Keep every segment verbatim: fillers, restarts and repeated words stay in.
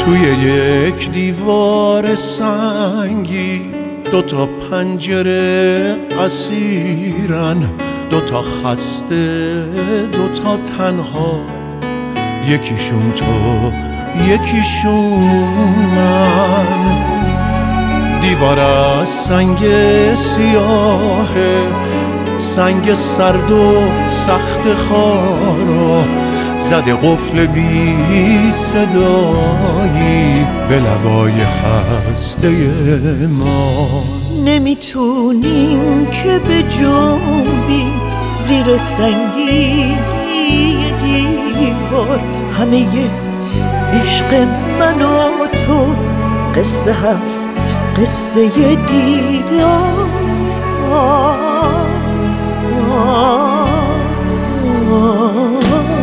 توی یک دیوار سنگی دو تا پنجره اسیرن، دو تا خسته دو تا تنها، یکیشون تو یکیشون من. دیوار از سنگ سیاهه، سنگ سرد و سخت خارا، زده قفل بی صدایی به لبای خسته ما. نمیتونیم که به جنبیم زیر سنگینی دیوار، همه عشق من و تو قصه هست، قصه دیدار. آه آه آه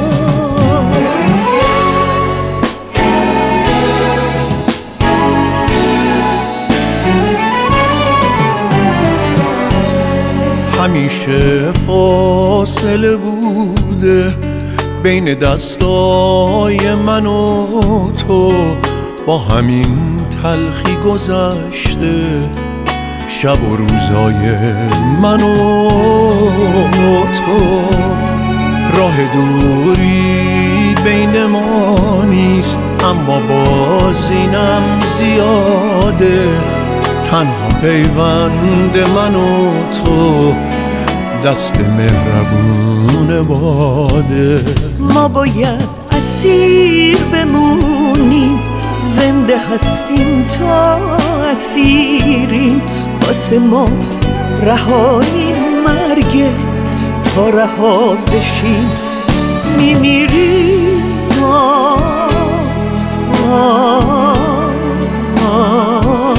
همیشه فاصله بوده بین دستای من و تو، با همین تلخی گذشته شب و روزای من و تو. راه دوری بین ما نیست، اما باز اینم زیاده، تنها پیوند من و تو دست مهربون باده. ما باید اسیر بمونیم، زنده هستیم تا اسیریم، واسه ما رهایی مرگه، تا رها بشیم میمیریم. آه آه آه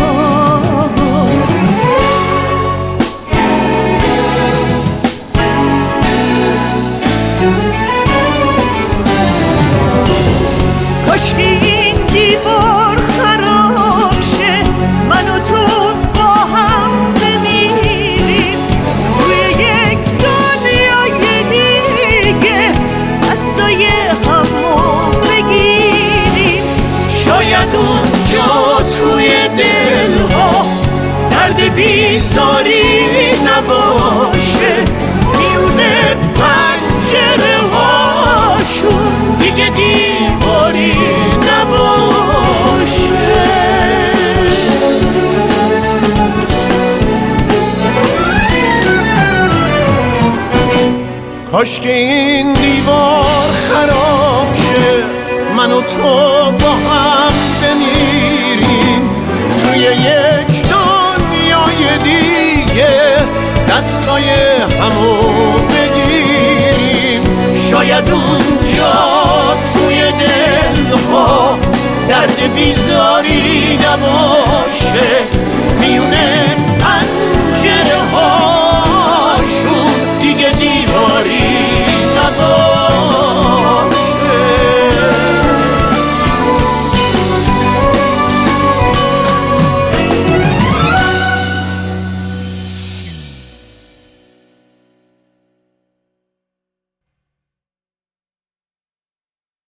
کاشکی این دیوار خراب شه، من و تو با هم بمیریم توی یک دنیای دیگه، دستای همو بگیریم. شاید اونجا توی دلها درد بیزاری نباشه، میونه پنجره هاشون دیگه دیواری نباشه. کاش که این دیوار خراب شه، من و تو با هم بمیریم توی یک دنیای دیگه، دستای همو بگیریم. شاید اونجا توی دلها درد بیزاری نباشه، میونه